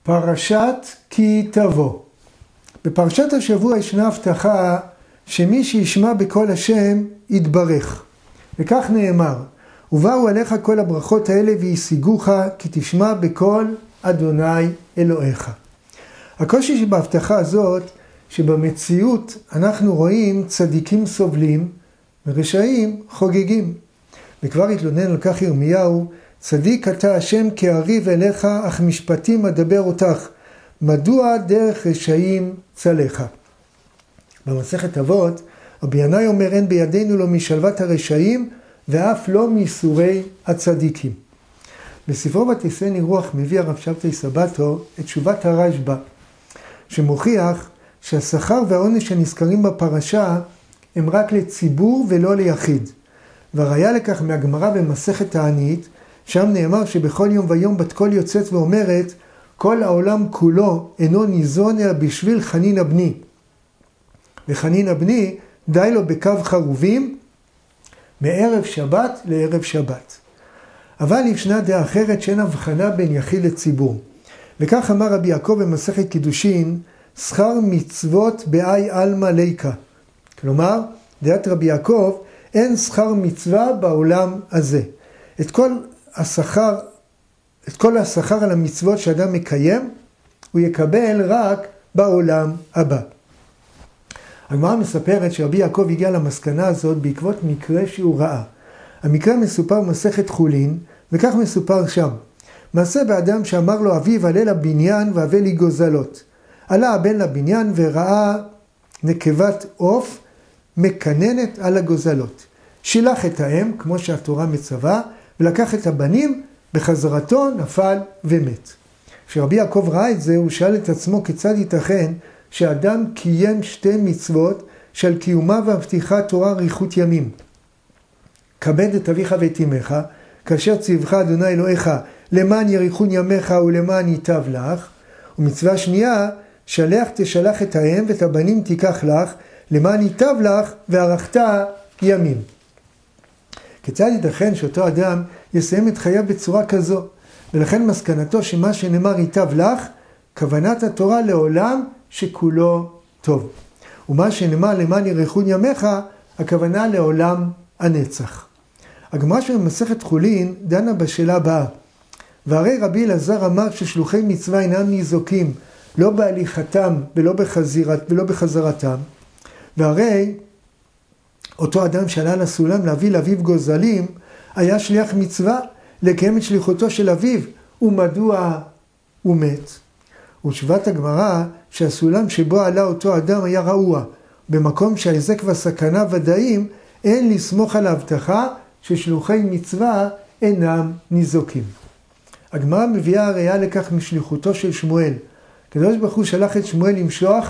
פרשת כי תבוא. בפרשת השבוע ישנה הבטחה שמי שישמע בקול השם יתברך. וכך נאמר, ובאו עליך כל הברכות האלה וישיגוך כי תשמע בקול אדוני אלוהיך. הקושי שבהבטחה הזאת שבמציאות אנחנו רואים צדיקים סובלים ורשעים חוגגים. וכבר התלונן על כך ירמיהו, צדיק אתה השם כאריב אליך, אך משפטים אדבר אותך. מדוע דרך רשעים צלחה? במסכת אבות, רבי ינאי אומר, אין בידינו לא משלוות הרשעים, ואף לא מייסורי הצדיקים. בספרו ותישאני רוח מביא הרב שבתאי סבתו את תשובת הרשב"א, שמוכיח שהשכר והעונש הנזכרים בפרשה הם רק לציבור ולא ליחיד. והראיה לכך מהגמרא במסכת תענית, שם נאמר שבכל יום ויום בת קול יוצאת ואומרת, כל העולם כולו אינו ניזון אלא בשביל חנינא בני. וחנינא בני די לו בקו חרובים מערב שבת לערב שבת. אבל ישנה דעה אחרת שאין הבחנה בין יחיד לציבור. וכך אמר רבי יעקב במסכת קידושין, שכר מצוות באי עלמא ליקה. כלומר, דעת רבי יעקב, אין שכר מצווה בעולם הזה. את כל השכר על המצוות שאדם מקיים, הוא יקבל רק בעולם הבא. הגמרא מספרת שרבי יעקב הגיע למסקנה הזאת בעקבות מקרה שהוא ראה. המקרה מסופר במסכת חולין, וכך מסופר שם. מעשה באדם שאמר לו אביו עלה לבניין והבא לי גוזלות. עלה הבן לבניין וראה נקבת עוף מקננת על הגוזלות. שילח את האם, כמו שהתורה מצווה, ולקח את הבנים, בחזרתו נפל ומת. כשרבי יעקב ראה את זה, הוא שאל את עצמו כיצד ייתכן שאדם קיים שתי מצוות של קיומה והבטיחת תורה אריכות ימים. כבד את אביך ואת אמך, כאשר ציווך אדוני אלוהיך למען יאריכון ימיך ולמען ייטב לך. ומצווה שנייה, שלח תשלח את האם ואת הבנים תיקח לך, למען ייטב לך וארכת ימים. כיצד ייתכן שאותו אדם יסיים את חייו בצורה כזו? ולכן מסקנתו שמה שנאמר ייטב לך, כוונת התורה לעולם שכולו טוב. ומה שנאמר למען יאריכון ימיך, הכוונה לעולם הנצח. הגמרא שבמסכת חולין דנה בשאלה הבאה. והרי רבי אלעזר אמר ששלוחי מצווה אינם ניזוקים, לא בהליכתם ולא בחזרתם. והרי אותו אדם שעלה לסולם להביא לאביו גוזלים, היה שליח מצווה לקיים את שליחותו של אביו, ומדוע הוא מת? ותשובת הגמרא שהסולם שבו עלה אותו אדם היה רעוע, במקום שההיזק והסכנה ודאים, אין לסמוך על ההבטחה ששלוחי מצווה אינם ניזוקים. הגמרא מביאה הראיה לכך משליחותו של שמואל. הקדוש ברוך הוא שלח את שמואל למשוח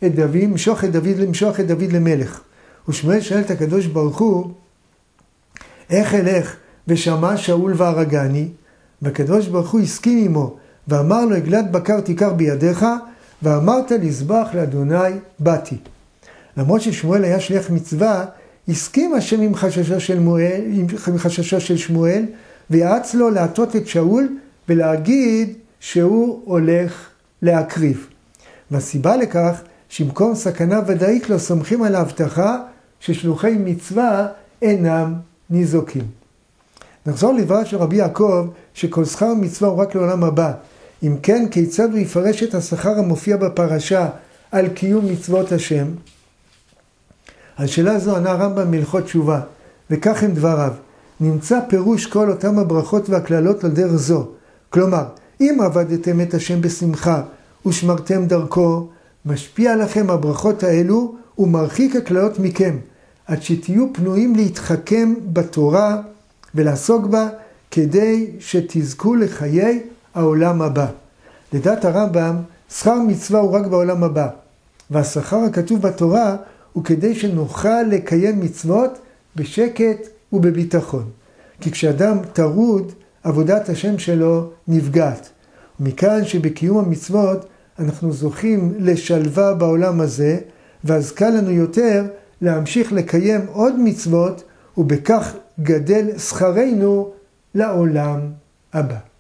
את דוד למלך. ושמואל שואל את הקדוש ברוך הוא, איך אלך ושמע שאול והרגני? והקדוש ברוך הוא הסכים עמו, ואמר לו, עגלת בקר תיקח בידיך, ואמרת לזבח לאדוני באתי. למרות ששמואל היה שליח מצווה, הסכים השם עם חששו של שמואל, ויעץ לו להטות את שאול ולהגיד שהוא הולך להקריב. והסיבה לכך, שבמקום סכנה ודאית לא סומכים על ההבטחה ששלוחי מצווה אינם ניזוקים. נחזור לדבריו של רבי יעקב שכל שכר מצווה הוא רק לעולם הבא. אם כן, כיצד הוא יפרש את השכר המופיע בפרשה על קיום מצוות השם? על שאלה זו ענה הרמב"ם מהלכות תשובה, וכך הם דבריו. נמצא פירוש כל אותם הברכות והכללות על דרך זו. כלומר, אם עבדתם את השם בשמחה ושמרתם דרכו, משפיע לכם הברכות האלו ומרחיק הכללות מכם, עד שתהיו פנויים להתחכם בתורה ולעסוק בה, כדי שתזכו לחיי העולם הבא. לדעת הרמב"ם, שכר מצווה הוא רק בעולם הבא, והשכר הכתוב בתורה הוא כדי שנוכל לקיים מצוות בשקט ובביטחון. כי כשאדם טרוד, עבודת השם שלו נפגעת. ומכאן שבקיום המצוות אנחנו זוכים לשלווה בעולם הזה, ואז קל לנו יותר להמשיך לקיים עוד מצוות, ובכך גדל שכרנו לעולם הבא.